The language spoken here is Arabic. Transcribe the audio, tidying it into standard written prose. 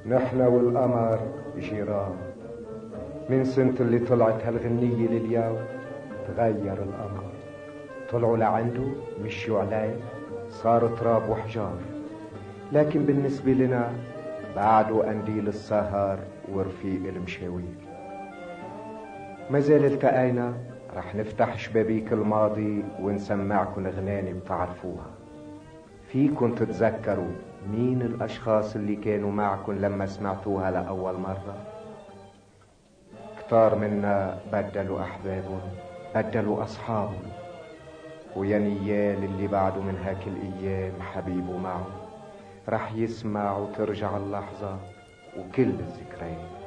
نحن والقمر جيران. من سنة اللي طلعت هالغنية لليوم تغير القمر. طلعوا لعنده مشيوا عليه صار تراب وحجار، لكن بالنسبة لنا بعده قنديل السهر ورفيق المشاوير. ما زال التقينا رح نفتح شبابيك الماضي ونسمعكن غناني بتعرفوها. فيكن تتذكروا مين الأشخاص اللي كانوا معكن لما سمعتوها لأول مرة؟ كتار منا بدلوا أحبابهم، بدلوا أصحابهم، ويا نيال اللي بعده من هاك الأيام حبيبه معه رح يسمع وترجع اللحظة وكل الذكريات.